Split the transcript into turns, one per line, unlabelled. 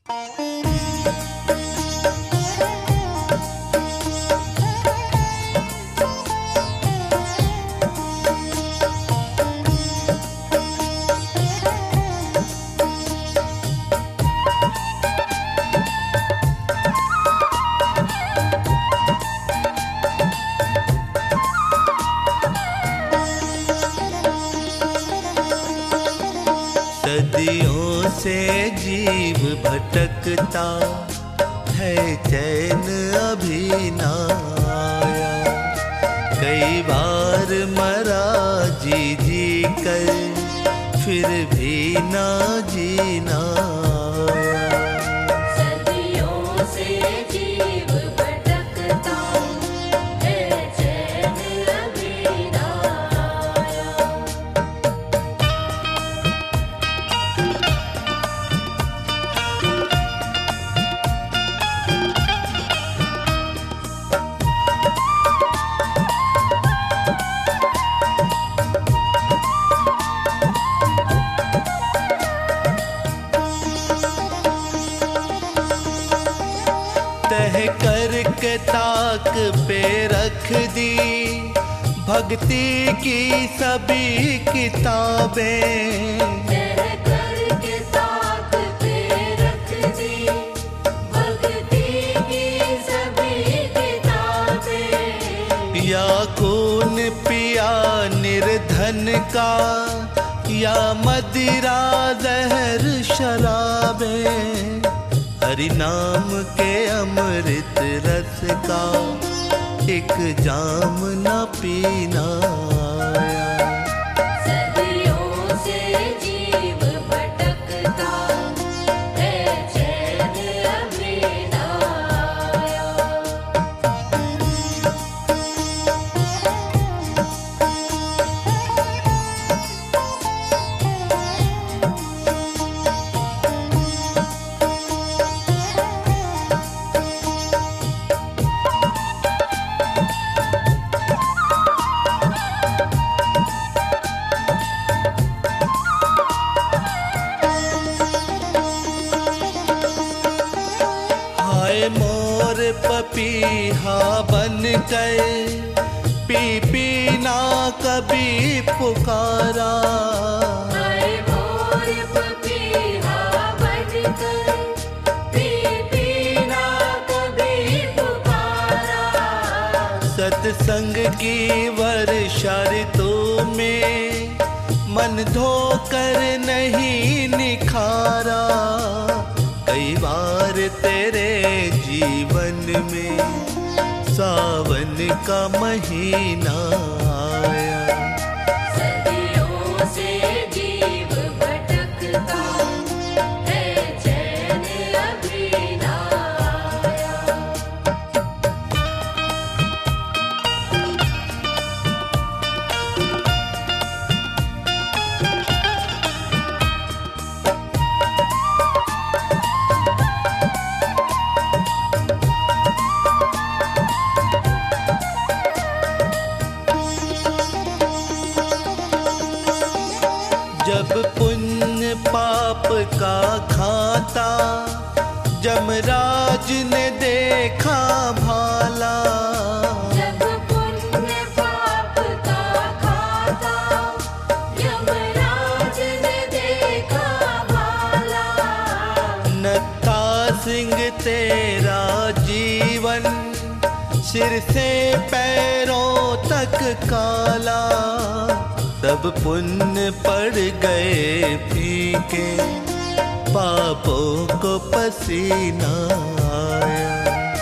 सदियों से जीव भटकता है, चैन अभी ना आया। कई बार मरा जी जी कर, फिर भी ना जीना आया।
सदियों से जीव भटकता है, चैन अभी ना आया।
तह करके ताक पे रख दी भक्ति की सभी किताबें।
तह करके ताक पे रख दी भक्ति की सभी किताबें।
या खून पिया निर्धन का, या मदिरा जहर शराबें। हरि नाम के अमृत रस का एक जाम न पीना आया।
सदियों से जीव भटकता है, चैन अभी ना आया।
हाय मोर पपीहा बन गए, पी पी ना कभी पुकारा।
हाय मोर पपीहा बनकर, पी पी ना कभी पुकारा।
सत्संग की वर्षा ऋतु में मन धोकर नहीं निखारा। कई बार तेरे जीवन में सावन का महीना आया।
सदियों से जीव भटकता है, चैन अभी ना आया।
जब पुण्य पाप का खाता जमराज ने देखा भाला।
जब पुण्य पाप का खाता यमराज ने देखा भाला।
नत्था सिंह तेरा जीवन सिर से पैरों तक काला। तब पुण्य पड़ गए फीके, पापों को पसीना आया।